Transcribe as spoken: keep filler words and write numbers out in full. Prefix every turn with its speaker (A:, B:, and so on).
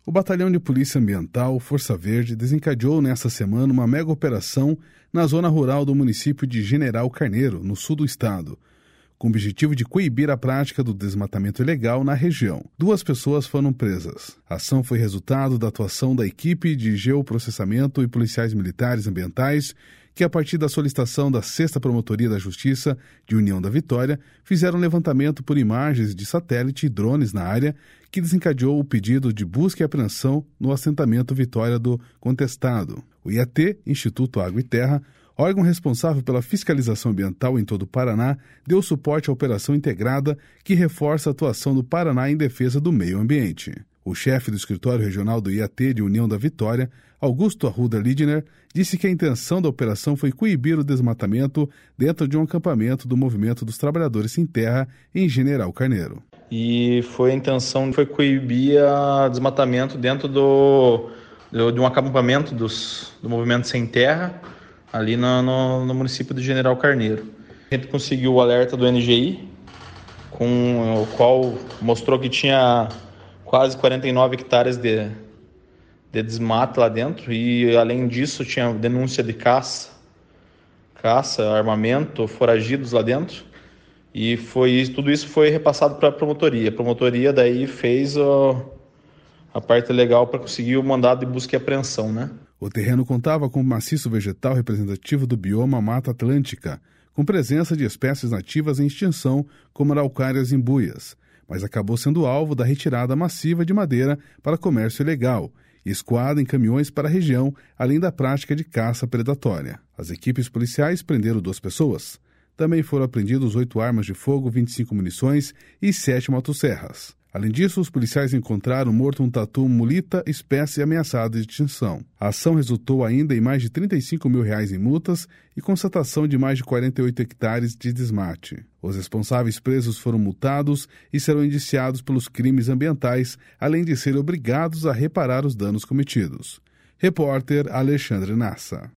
A: O Batalhão de Polícia Ambiental, Força Verde, desencadeou nesta semana uma mega operação na zona rural do município de General Carneiro, no sul do estado, com o objetivo de coibir a prática do desmatamento ilegal na região. Duas pessoas foram presas. A ação foi resultado da atuação da equipe de geoprocessamento e policiais militares ambientais, que, a partir da solicitação da sexta Promotoria da Justiça de União da Vitória, fizeram um levantamento por imagens de satélite e drones na área, que desencadeou o pedido de busca e apreensão no assentamento Vitória do Contestado. O I A T, Instituto Água e Terra, órgão responsável pela fiscalização ambiental em todo o Paraná, deu suporte à operação integrada que reforça a atuação do Paraná em defesa do meio ambiente. O chefe do escritório regional do I A T de União da Vitória, Augusto Arruda Lidner, disse que a intenção da operação foi coibir o desmatamento dentro de um acampamento do Movimento dos Trabalhadores Sem Terra em General Carneiro.
B: E foi a intenção foi coibir o desmatamento dentro do, do, de um acampamento dos, do Movimento Sem Terra, ali no, no, no município de General Carneiro. A gente conseguiu o alerta do N G I, com o qual mostrou que tinha quase quarenta e nove hectares de, de desmato lá dentro, e além disso tinha denúncia de caça, caça, armamento, foragidos lá dentro, e foi, tudo isso foi repassado para a promotoria. A promotoria daí fez o, a parte legal para conseguir o mandado de busca e apreensão, né?
A: O terreno contava com um maciço vegetal representativo do bioma Mata Atlântica, com presença de espécies nativas em extinção, como araucárias imbuias, mas acabou sendo alvo da retirada massiva de madeira para comércio ilegal e escoada em caminhões para a região, além da prática de caça predatória. As equipes policiais prenderam duas pessoas. Também foram apreendidos oito armas de fogo, vinte e cinco munições e sete motosserras. Além disso, os policiais encontraram morto um tatu mulita, espécie ameaçada de extinção. A ação resultou ainda em mais de trinta e cinco mil reais em multas e constatação de mais de quarenta e oito hectares de desmate. Os responsáveis presos foram multados e serão indiciados pelos crimes ambientais, além de serem obrigados a reparar os danos cometidos. Repórter Alexandre Nassa.